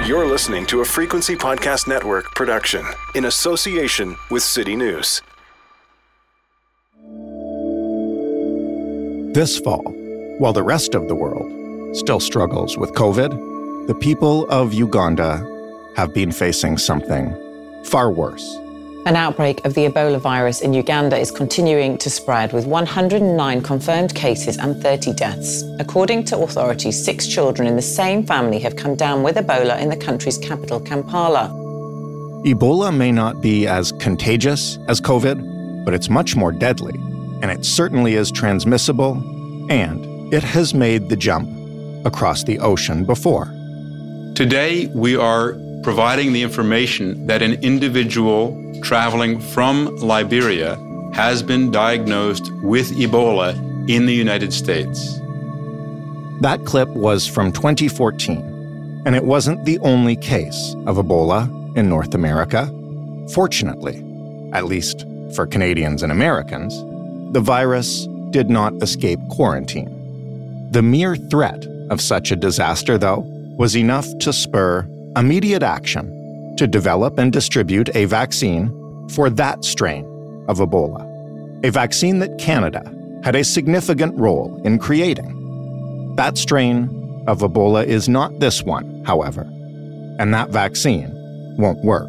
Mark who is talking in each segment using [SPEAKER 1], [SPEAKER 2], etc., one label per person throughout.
[SPEAKER 1] You're listening to a Frequency Podcast Network production in association with City News.
[SPEAKER 2] This fall, while the rest of the world still struggles with COVID, the people of Uganda have been facing something far worse.
[SPEAKER 3] An outbreak of the Ebola virus in Uganda is continuing to spread, with 109 confirmed cases and 30 deaths. According to authorities, 6 children in the same family have come down with Ebola in the country's capital, Kampala.
[SPEAKER 2] Ebola may not be as contagious as COVID, but it's much more deadly, and it certainly is transmissible, and it has made the jump across the ocean before.
[SPEAKER 4] Today, we are providing the information that an individual traveling from Liberia has been diagnosed with Ebola in the United States.
[SPEAKER 2] That clip was from 2014, and it wasn't the only case of Ebola in North America. Fortunately, at least for Canadians and Americans, the virus did not escape quarantine. The mere threat of such a disaster, though, was enough to spur immediate action to develop and distribute a vaccine for that strain of Ebola, a vaccine that Canada had a significant role in creating. That strain of Ebola is not this one, however, and that vaccine won't work.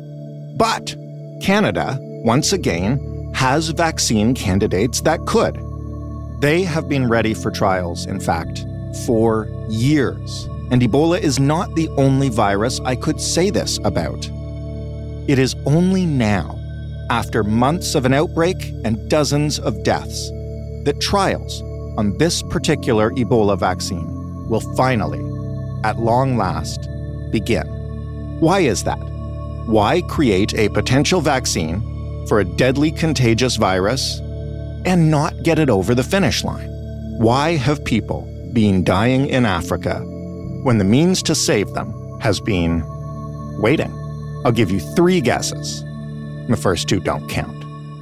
[SPEAKER 2] But Canada, once again, has vaccine candidates that could. They have been ready for trials, in fact, for years. And Ebola is not the only virus I could say this about. It is only now, after months of an outbreak and dozens of deaths, that trials on this particular Ebola vaccine will finally, at long last, begin. Why is that? Why create a potential vaccine for a deadly contagious virus and not get it over the finish line? Why have people been dying in Africa when the means to save them has been waiting? I'll give you 3 guesses. The first 2 don't count.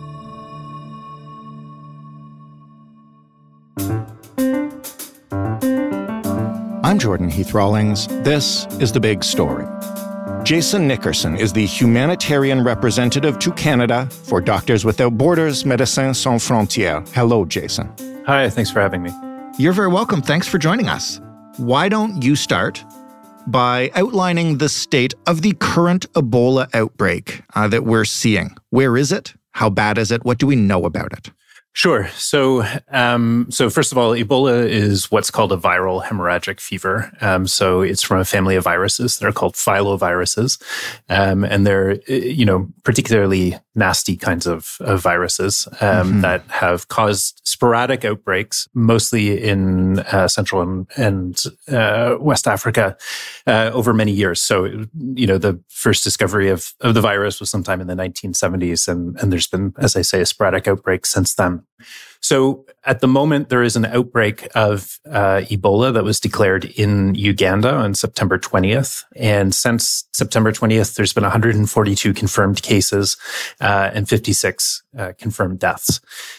[SPEAKER 2] I'm Jordan Heath Rawlings. This is The Big Story. Jason Nickerson is the humanitarian representative to Canada for Doctors Without Borders, Médecins Sans Frontières. Hello, Jason.
[SPEAKER 5] Hi, thanks for having me.
[SPEAKER 2] You're very welcome. Thanks for joining us. Why don't you start by outlining the state of the current Ebola outbreak that we're seeing? Where is it? How bad is it? What do we know about it?
[SPEAKER 5] Sure. So first of all, Ebola is what's called a viral hemorrhagic fever. So it's from a family of viruses that are called filoviruses. And they're, particularly nasty kinds of viruses that have caused sporadic outbreaks, mostly in Central and West Africa over many years. So, the first discovery of the virus was sometime in the 1970s. And there's been, as I say, a sporadic outbreak since then. So at the moment, there is an outbreak of Ebola that was declared in Uganda on September 20th. And since September 20th, there's been 142 confirmed cases and 56 confirmed deaths.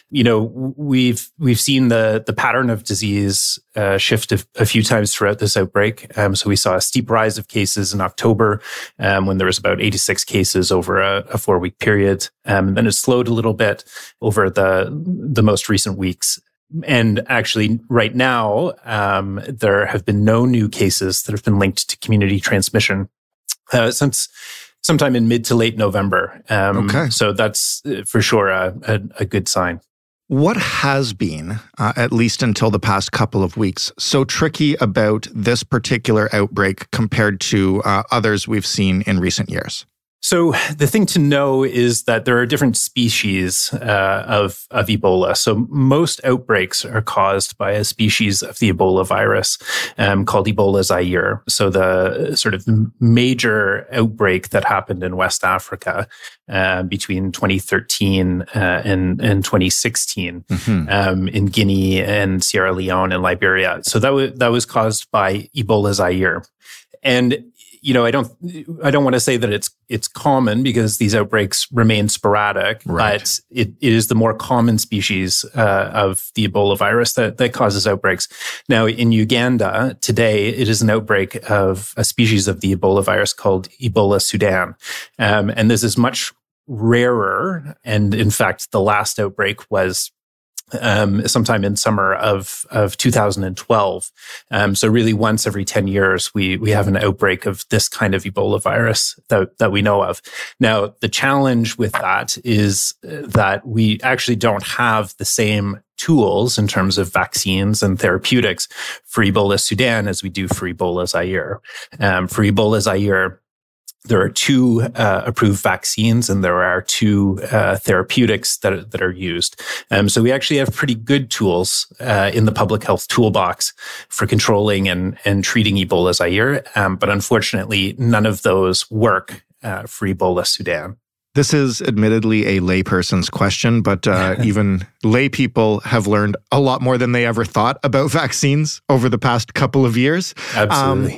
[SPEAKER 5] We've seen the pattern of disease shift a few times throughout this outbreak. So we saw a steep rise of cases in October when there was about 86 cases over a 4-week period. And then it slowed a little bit over the most recent weeks. And actually, right now, there have been no new cases that have been linked to community transmission since sometime in mid to late November.
[SPEAKER 2] Okay.
[SPEAKER 5] So that's for sure a good sign.
[SPEAKER 2] What has been, at least until the past couple of weeks, so tricky about this particular outbreak compared to others we've seen in recent years?
[SPEAKER 5] So the thing to know is that there are different species of Ebola. So most outbreaks are caused by a species of the Ebola virus called Ebola Zaire. So the sort of major outbreak that happened in West Africa between 2013 and 2016 in Guinea and Sierra Leone and Liberia. So that was caused by Ebola Zaire. And I don't want to say that it's common, because these outbreaks remain sporadic,
[SPEAKER 2] right.
[SPEAKER 5] But it is the more common species of the Ebola virus that causes outbreaks. Now, in Uganda today, it is an outbreak of a species of the Ebola virus called Ebola Sudan, and this is much rarer. And in fact, the last outbreak was sometime in summer of 2012. So really once every 10 years, we have an outbreak of this kind of Ebola virus that we know of. Now, the challenge with that is that we actually don't have the same tools in terms of vaccines and therapeutics for Ebola Sudan as we do for Ebola Zaire. For Ebola Zaire, there are 2 approved vaccines, and there are 2 therapeutics that are used. So we actually have pretty good tools in the public health toolbox for controlling and treating Ebola Zaire. But unfortunately, none of those work for Ebola Sudan.
[SPEAKER 2] This is admittedly a layperson's question, but even lay people have learned a lot more than they ever thought about vaccines over the past couple of years.
[SPEAKER 5] Absolutely.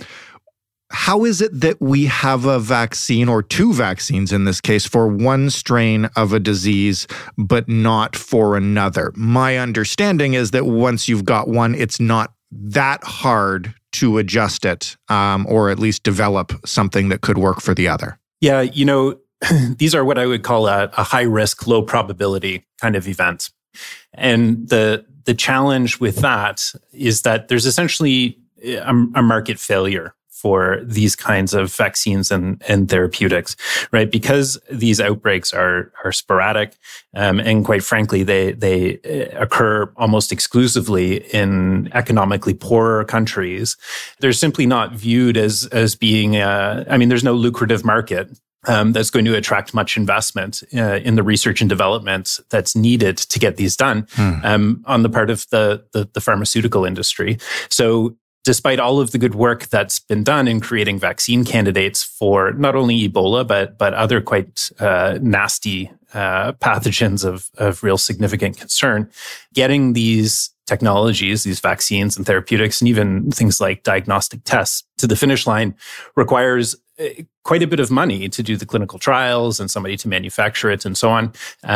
[SPEAKER 2] How is it that we have a vaccine, or 2 vaccines in this case, for one strain of a disease, but not for another? My understanding is that once you've got one, it's not that hard to adjust it, or at least develop something that could work for the other.
[SPEAKER 5] Yeah, these are what I would call a high risk, low probability kind of event. And the challenge with that is that there's essentially a market failure for these kinds of vaccines and therapeutics, right? Because these outbreaks are sporadic, and quite frankly, they occur almost exclusively in economically poorer countries. They're simply not viewed as being, there's no lucrative market that's going to attract much investment in the research and development that's needed to get these done on the part of the pharmaceutical industry. So despite all of the good work that's been done in creating vaccine candidates for not only Ebola, but other quite nasty pathogens of real significant concern, getting these technologies, these vaccines and therapeutics, and even things like diagnostic tests to the finish line requires quite a bit of money to do the clinical trials and somebody to manufacture it and so on.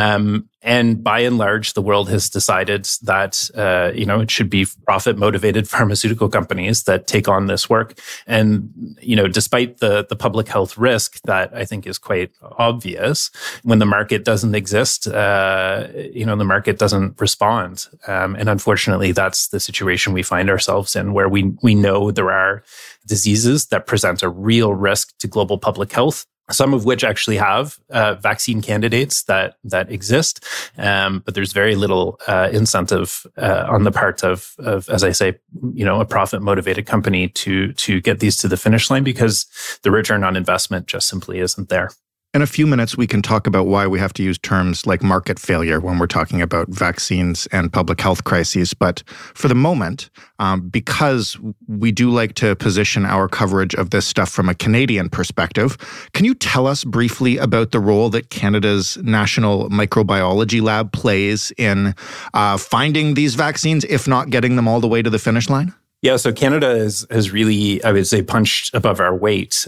[SPEAKER 5] And by and large, the world has decided that, it should be profit-motivated pharmaceutical companies that take on this work. And, despite the public health risk that I think is quite obvious, when the market doesn't exist, the market doesn't respond. And unfortunately, that's the situation we find ourselves in, where we know there are diseases that present a real risk to global public health, some of which actually have vaccine candidates that exist, but there's very little incentive on the part of, as I say, a profit-motivated company to get these to the finish line, because the return on investment just simply isn't there.
[SPEAKER 2] In a few minutes, we can talk about why we have to use terms like market failure when we're talking about vaccines and public health crises. But for the moment, because we do like to position our coverage of this stuff from a Canadian perspective, can you tell us briefly about the role that Canada's National Microbiology Lab plays in finding these vaccines, if not getting them all the way to the finish line?
[SPEAKER 5] Yeah, so Canada has really, I would say, punched above our weight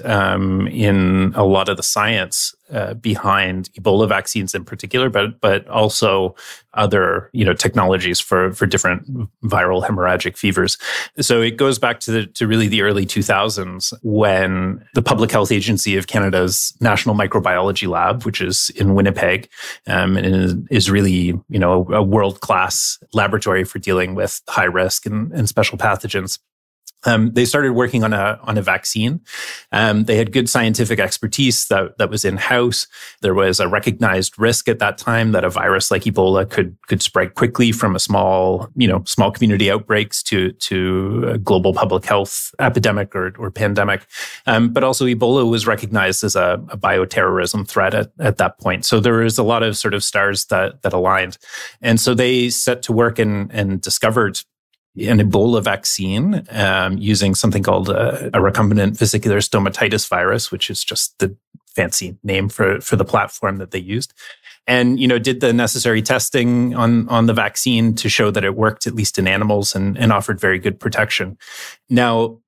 [SPEAKER 5] in a lot of the science behind Ebola vaccines in particular, but also other technologies for different viral hemorrhagic fevers. So it goes back to really the early 2000s, when the Public Health Agency of Canada's National Microbiology Lab, which is in Winnipeg, and is really a world-class laboratory for dealing with high risk and special pathogens. They started working on a vaccine. They had good scientific expertise that was in-house. There was a recognized risk at that time that a virus like Ebola could spread quickly from a small community outbreaks to a global public health epidemic or pandemic. But also Ebola was recognized as a bioterrorism threat at that point. So there was a lot of sort of stars that aligned. And so they set to work and discovered an Ebola vaccine using something called a recombinant vesicular stomatitis virus, which is just the fancy name for the platform that they used. And, did the necessary testing on the vaccine to show that it worked, at least in animals, and offered very good protection. Now,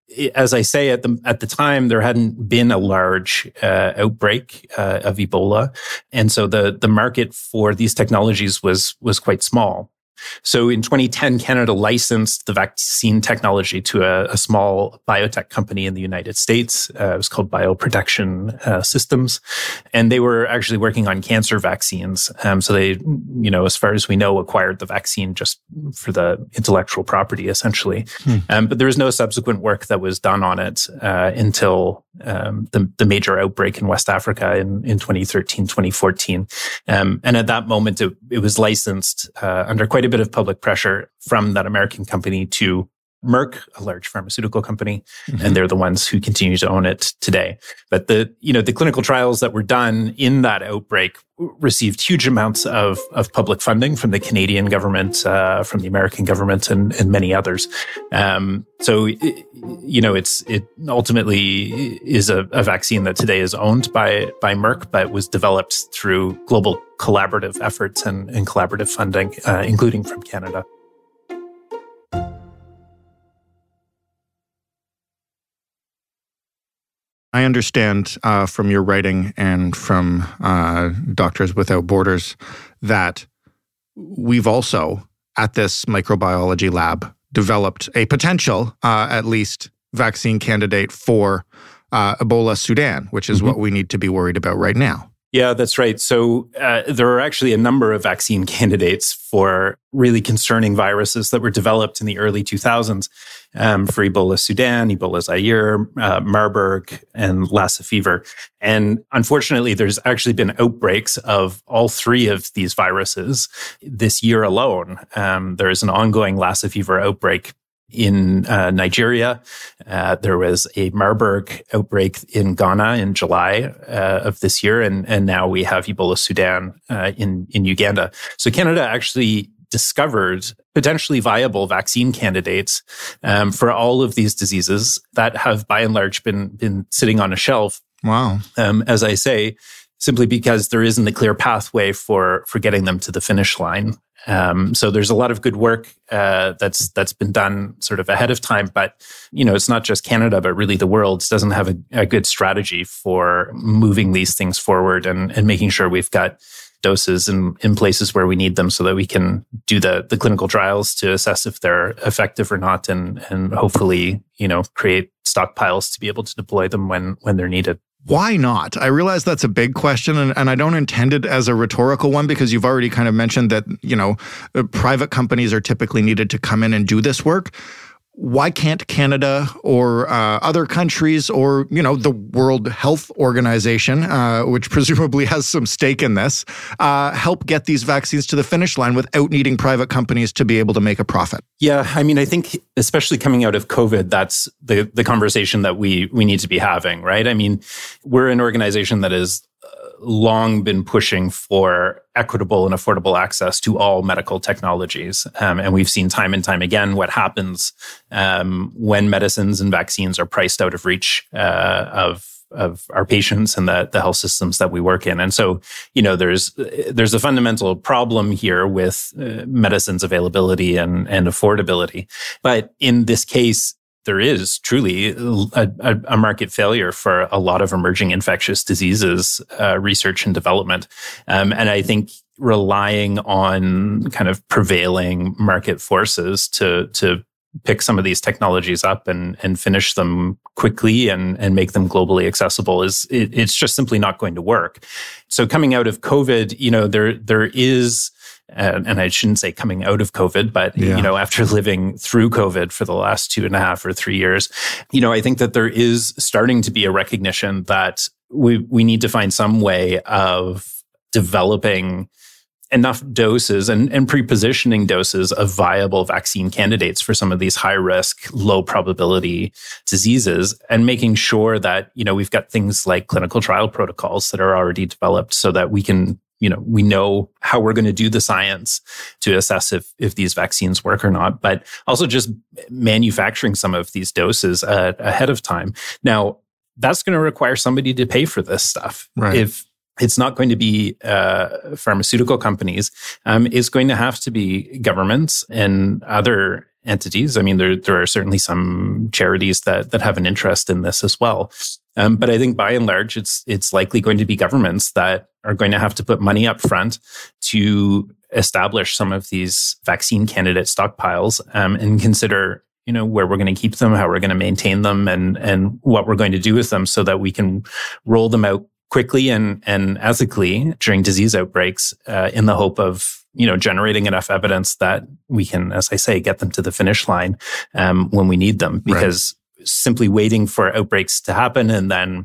[SPEAKER 5] as I say, at the time, there hadn't been a large outbreak of Ebola. And so the market for these technologies was quite small. So in 2010, Canada licensed the vaccine technology to a small biotech company in the United States. It was called Bioprotection Systems. And they were actually working on cancer vaccines. So they, as far as we know, acquired the vaccine just for the intellectual property, essentially. But there was no subsequent work that was done on it until the major outbreak in West Africa in 2013, 2014. And at that moment, it was licensed under quite a bit of public pressure from that American company to Merck, a large pharmaceutical company, and they're the ones who continue to own it today. But the clinical trials that were done in that outbreak received huge amounts of public funding from the Canadian government, from the American government, and many others. So it ultimately is a vaccine that today is owned by Merck, but was developed through global collaborative efforts and collaborative funding, including from Canada.
[SPEAKER 2] I understand from your writing and from Doctors Without Borders that we've also, at this microbiology lab, developed a potential, at least, vaccine candidate for Ebola Sudan, which is what we need to be worried about right now.
[SPEAKER 5] Yeah, that's right. So there are actually a number of vaccine candidates for really concerning viruses that were developed in the early 2000s for Ebola Sudan, Ebola Zaire, Marburg, and Lassa fever. And unfortunately, there's actually been outbreaks of all three of these viruses this year alone. There is an ongoing Lassa fever outbreak in Nigeria. There was a Marburg outbreak in Ghana in July of this year, and now we have Ebola Sudan in Uganda. So Canada actually discovered potentially viable vaccine candidates for all of these diseases that have by and large been sitting on a shelf. Wow. As I say, simply because there isn't a clear pathway for getting them to the finish line. So there's a lot of good work that's been done sort of ahead of time, but it's not just Canada, but really the world doesn't have a good strategy for moving these things forward and making sure we've got doses in places where we need them, so that we can do the clinical trials to assess if they're effective or not, and hopefully create stockpiles to be able to deploy them when they're needed.
[SPEAKER 2] Why not? I realize that's a big question, and I don't intend it as a rhetorical one, because you've already kind of mentioned that, private companies are typically needed to come in and do this work. Why can't Canada or other countries or, the World Health Organization, which presumably has some stake in this, help get these vaccines to the finish line without needing private companies to be able to make a profit?
[SPEAKER 5] Yeah, I think especially coming out of COVID, that's the conversation that we need to be having, right? We're an organization that is long been pushing for equitable and affordable access to all medical technologies. And we've seen time and time again what happens when medicines and vaccines are priced out of reach of our patients and the health systems that we work in. And so, there's a fundamental problem here with medicines availability and affordability. But in this case, there is truly a market failure for a lot of emerging infectious diseases research and development. And I think relying on kind of prevailing market forces to pick some of these technologies up and finish them quickly and make them globally accessible it's just simply not going to work. So coming out of COVID, there is, and I shouldn't say coming out of COVID, but, after living through COVID for the last 2.5 or 3 years, I think that there is starting to be a recognition that we need to find some way of developing enough doses and pre-positioning doses of viable vaccine candidates for some of these high-risk, low-probability diseases, and making sure that, we've got things like clinical trial protocols that are already developed so that we can we know how we're going to do the science to assess if these vaccines work or not, but also just manufacturing some of these doses ahead of time. Now, that's going to require somebody to pay for this stuff.
[SPEAKER 2] Right.
[SPEAKER 5] If it's not going to be pharmaceutical companies, it's going to have to be governments and other entities. I mean, there are certainly some charities that have an interest in this as well. But I think by and large, it's likely going to be governments that are going to have to put money up front to establish some of these vaccine candidate stockpiles, and consider, where we're going to keep them, how we're going to maintain them, and what we're going to do with them so that we can roll them out quickly and ethically during disease outbreaks, in the hope of, generating enough evidence that we can, as I say, get them to the finish line when we need them. Because simply waiting for outbreaks to happen and then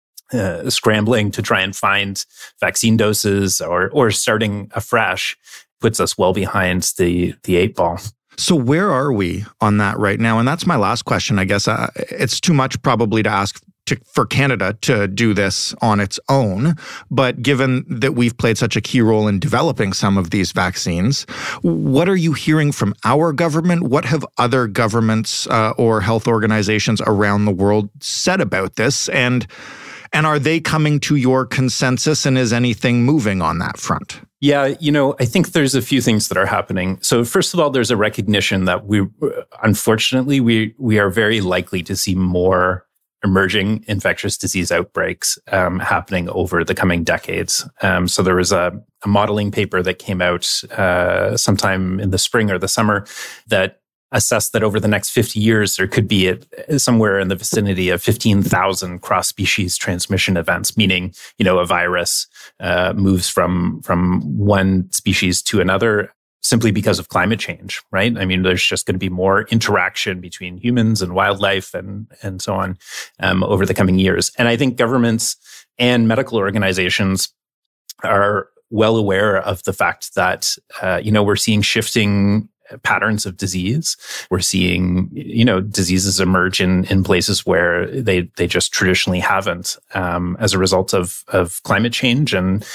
[SPEAKER 5] scrambling to try and find vaccine doses or starting afresh puts us well behind the 8 ball.
[SPEAKER 2] So where are we on that right now? And that's my last question, I guess. It's too much probably to ask for Canada to do this on its own. But given that we've played such a key role in developing some of these vaccines, what are you hearing from our government? What have other governments or health organizations around the world said about this? And are they coming to your consensus, and is anything moving on that front?
[SPEAKER 5] Yeah, I think there's a few things that are happening. So first of all, there's a recognition that unfortunately, we are very likely to see more emerging infectious disease outbreaks happening over the coming decades. So there was a modeling paper that came out sometime in the spring or the summer that assessed that over the next 50 years, there could be somewhere in the vicinity of 15,000 cross-species transmission events, meaning, a virus moves from one species to another simply because of climate change, right? I mean, there's just going to be more interaction between humans and wildlife and so on over the coming years. And I think governments and medical organizations are well aware of the fact that, we're seeing shifting patterns of disease. We're seeing, diseases emerge in places where they just traditionally haven't, as a result of climate change and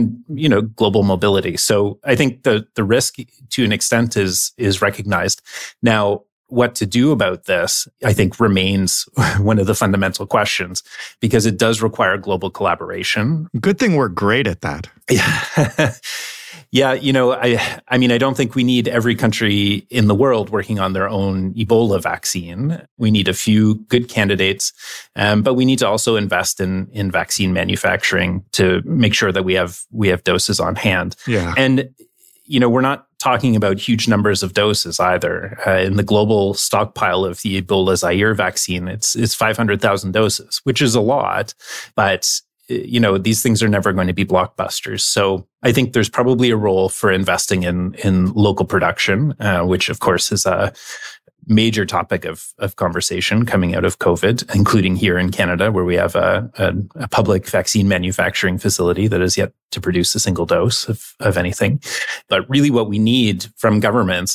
[SPEAKER 5] global mobility. So I think the risk to an extent is recognized. Now, what to do about this, I think, remains one of the fundamental questions, because it does require global collaboration.
[SPEAKER 2] Good thing we're great at that.
[SPEAKER 5] Yeah. Yeah, I mean, I don't think we need every country in the world working on their own Ebola vaccine. We need a few good candidates, but we need to also invest in vaccine manufacturing to make sure that we have doses on hand.
[SPEAKER 2] Yeah.
[SPEAKER 5] And, we're not talking about huge numbers of doses either. In the global stockpile of the Ebola Zaire vaccine, it's 500,000 doses, which is a lot, but these things are never going to be blockbusters. So I think there's probably a role for investing in local production, which of course is a major topic of conversation coming out of COVID, including here in Canada, where we have a public vaccine manufacturing facility that is yet to produce a single dose of anything. But really what we need from governments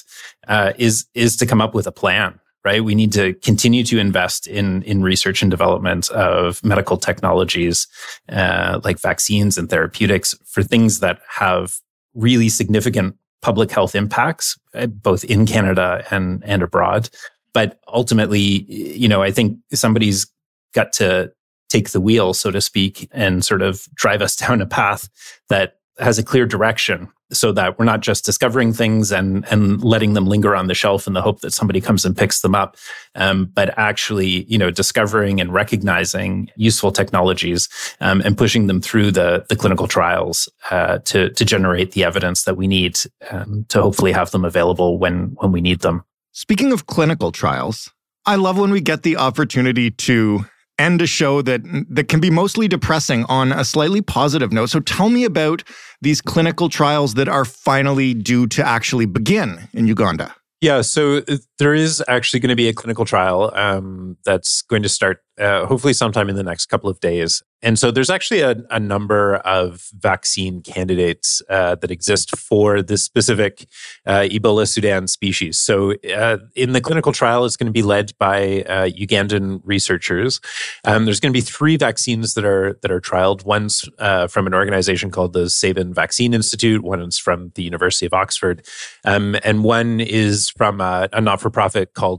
[SPEAKER 5] is to come up with a plan. Right? We need to continue to invest in research and development of medical technologies, like vaccines and therapeutics, for things that have really significant public health impacts, both in Canada and abroad. But ultimately, I think somebody's got to take the wheel, so to speak, and sort of drive us down a path that has a clear direction, so that we're not just discovering things and letting them linger on the shelf in the hope that somebody comes and picks them up, but actually, discovering and recognizing useful technologies and pushing them through the clinical trials to generate the evidence that we need to hopefully have them available when we need them.
[SPEAKER 2] Speaking of clinical trials, I love when we get the opportunity to end a show that can be mostly depressing on a slightly positive note. So tell me about these clinical trials that are finally due to actually begin in Uganda.
[SPEAKER 5] Yeah, so there is actually going to be a clinical trial that's going to start hopefully sometime in the next couple of days. And so there's actually a number of vaccine candidates that exist for this specific Ebola Sudan species. So in the clinical trial, it's going to be led by Ugandan researchers. There's going to be 3 vaccines that are trialed. One's from an organization called the Sabin Vaccine Institute. One is from the University of Oxford. And one is from a not-for-profit called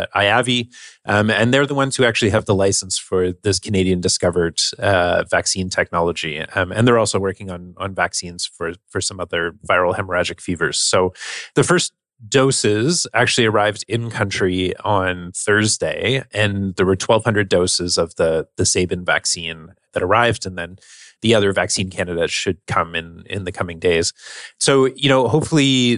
[SPEAKER 5] IAVI. And they're the ones who actually have the license for this Canadian-discovered vaccine technology. And they're also working on vaccines for some other viral hemorrhagic fevers. So the first
[SPEAKER 6] doses actually arrived in country on Thursday, and there were 1,200 doses of the Sabin vaccine that arrived, and then the other vaccine candidates should come in the coming days. So, hopefully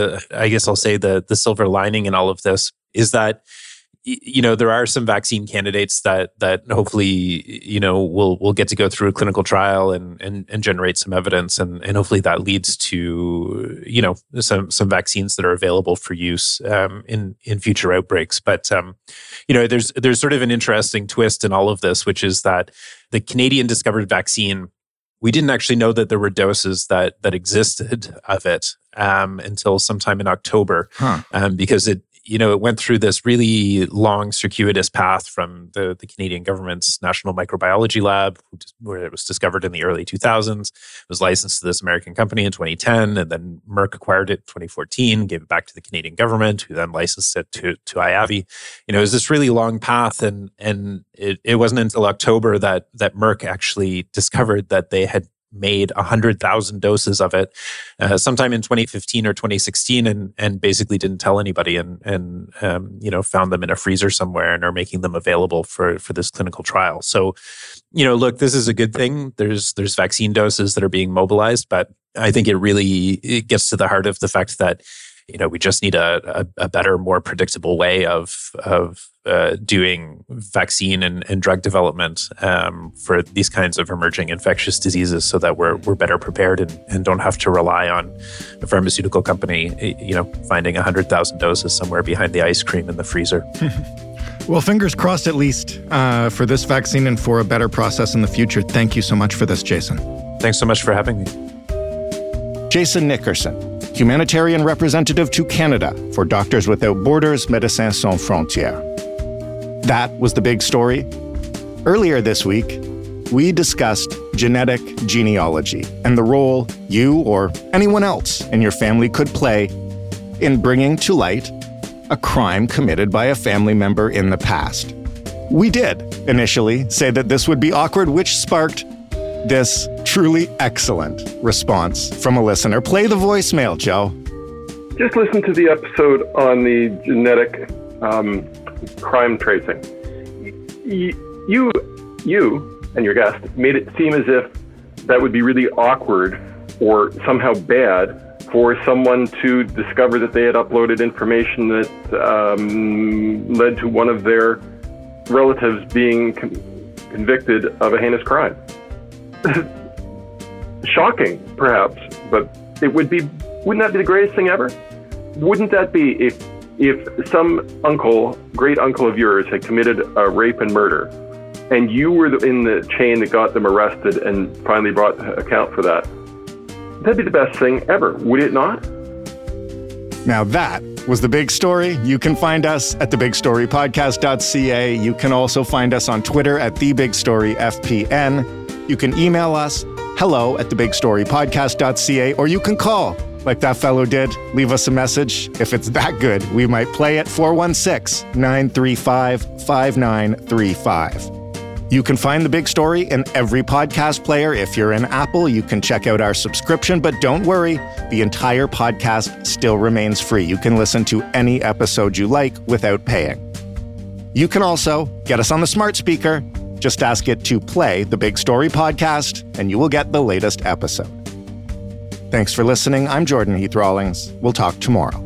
[SPEAKER 6] the silver lining in all of this is that, there are some vaccine candidates that hopefully, will get to go through a clinical trial and generate some evidence. And hopefully that leads to, some vaccines that are available for use in future outbreaks. But, there's sort of an interesting twist in all of this, which is that the Canadian discovered vaccine, we didn't actually know that there were doses that existed of it until sometime in October, because it went through this really long, circuitous path from the Canadian government's National Microbiology Lab, where it was discovered in the early 2000s. It was licensed to this American company in 2010, and then Merck acquired it in 2014, gave it back to the Canadian government, who then licensed it to IAVI. It was this really long path, and it wasn't until October that Merck actually discovered that they had made 100,000 doses of it sometime in 2015 or 2016, and basically didn't tell anybody, and found them in a freezer somewhere and are making them available for this clinical trial. So, look, this is a good thing. There's vaccine doses that are being mobilized, but I think it gets to the heart of the fact that we just need a better, more predictable way of doing vaccine and drug development for these kinds of emerging infectious diseases, so that we're better prepared and don't have to rely on a pharmaceutical company, finding 100,000 doses somewhere behind the ice cream in the freezer.
[SPEAKER 2] Well, fingers crossed, at least for this vaccine and for a better process in the future. Thank you so much for this, Jason.
[SPEAKER 6] Thanks so much for having me.
[SPEAKER 2] Jason Nickerson, humanitarian representative to Canada for Doctors Without Borders, Médecins Sans Frontières. That was the big story. Earlier this week, we discussed genetic genealogy and the role you or anyone else in your family could play in bringing to light a crime committed by a family member in the past. We did initially say that this would be awkward, which sparked this truly excellent response from a listener. Play the voicemail, Joe.
[SPEAKER 7] Just listen to the episode on the genetic crime tracing. You and your guest made it seem as if that would be really awkward or somehow bad for someone to discover that they had uploaded information that led to one of their relatives being convicted of a heinous crime. Shocking, perhaps, but wouldn't that be the greatest thing ever? Wouldn't that be if some great uncle of yours had committed a rape and murder, and you were in the chain that got them arrested and finally brought account for that? That'd be the best thing ever, would it not?
[SPEAKER 2] Now that was the big story. You can find us at thebigstorypodcast.ca. You can also find us on Twitter at thebigstoryfpn. You can email us, hello@thebigstorypodcast.ca, or you can call, like that fellow did. Leave us a message. If it's that good, we might play it. 416-935-5935. You can find The Big Story in every podcast player. If you're in Apple, you can check out our subscription, but don't worry, the entire podcast still remains free. You can listen to any episode you like without paying. You can also get us on the smart speaker. Just ask it to play The Big Story Podcast, and you will get the latest episode. Thanks for listening. I'm Jordan Heath Rawlings. We'll talk tomorrow.